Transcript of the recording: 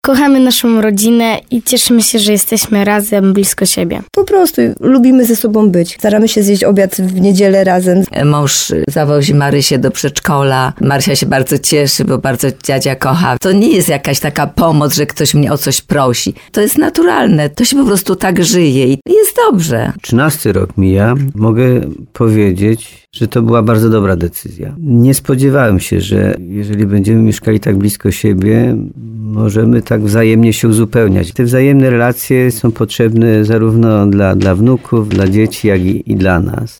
Kochamy naszą rodzinę i cieszymy się, że jesteśmy razem, blisko siebie. Po prostu lubimy ze sobą być. Staramy się zjeść obiad w niedzielę razem. Mąż zawozi Marysię do przedszkola. Marysia się bardzo cieszy, bo bardzo dziadzia kocha. To nie jest jakaś taka pomoc, że ktoś mnie o coś prosi. To jest naturalne. To się po prostu tak żyje i jest dobrze. 13 rok mija. Mogę powiedzieć, że to była bardzo dobra decyzja. Nie spodziewałem się, że jeżeli będziemy mieszkali tak blisko siebie, możemy tak wzajemnie się uzupełniać. Te wzajemne relacje są potrzebne zarówno dla wnuków, dla dzieci, jak i dla nas.